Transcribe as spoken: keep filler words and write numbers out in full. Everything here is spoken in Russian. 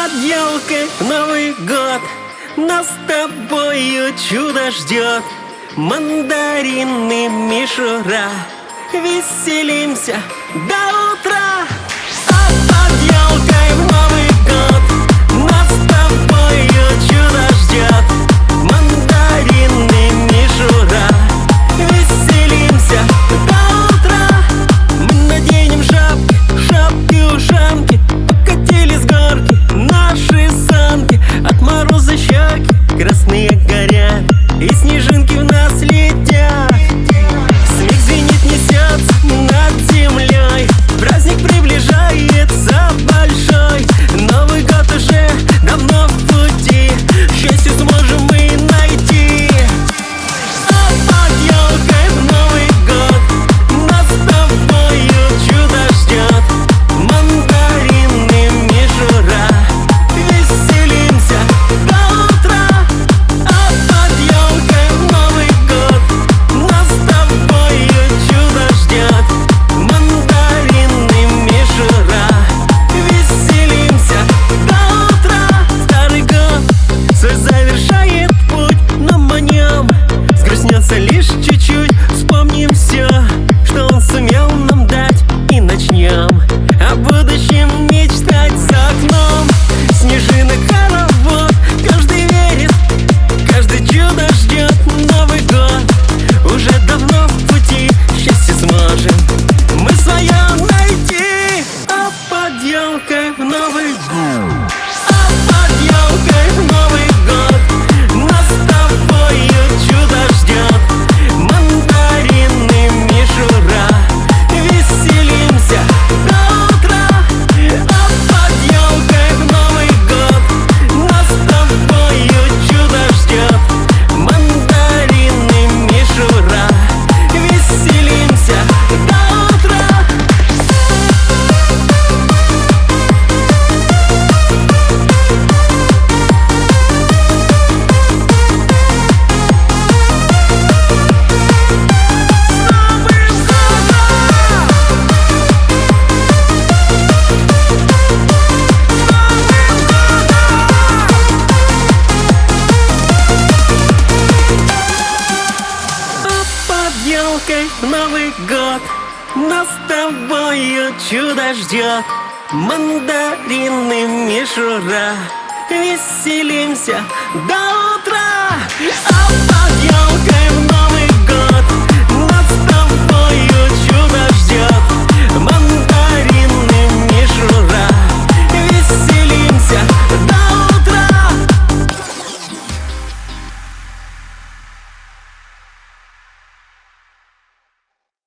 под елкой Новый год, нас с тобою чудо ждет. Мандарины, мишура, веселимся до утра. А под елкой в Новый год нас с тобою чудо ждет. Мандарины, мишура, веселимся до утра. Мы наденем шапки, шапки-ушанки, покатили с горки наши санки. От мороза щеки красные горят, и снежинки в нас летят. Смех звенит, несется над землей, праздник приближается большой. Новый год уже давно в пути, счастье сможем мы найти. А под елкой в Новый год нас с тобою чудо ждет. Мандарины, мишура, веселимся до утра. А под елкой в Новый год нас с тобою чудо ждет. Мандарины, мишура, веселимся до утра. Старый год свой завершает путь, но мы о нем сгрустнется лишь чуть-чуть. Вспомним все, что он сумел нам дать, и начнем о будущем мечтать за окном. Снежинок хоровод, каждый верит, каждый чудо ждет. Новый год уже давно в пути, счастье сможем мы свое найти. А под елкой в Новый год, а под елкой в Новый год нас с тобою чудо ждет. Мандарины, мишура, веселимся до утра. А под елкой в Новый год нас с тобою чудо ждет. Мандарины, мишура, веселимся до утра. Елкой в Новый год нас с тобою чудо ждет. Мандарины, мишура, веселимся до утра.